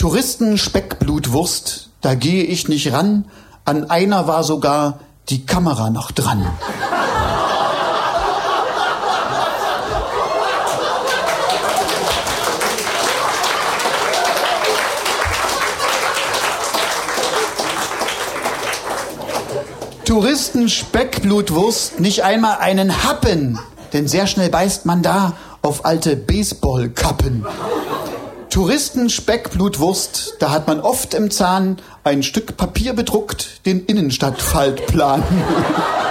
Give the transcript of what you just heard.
Touristen-Speckblutwurst, da gehe ich nicht ran. An einer war sogar die Kamera noch dran. Touristen-Speckblutwurst, nicht einmal einen Happen, denn sehr schnell beißt man da auf alte Baseballkappen. Touristen-Speckblutwurst, da hat man oft im Zahn ein Stück Papier bedruckt, den Innenstadtfaltplan.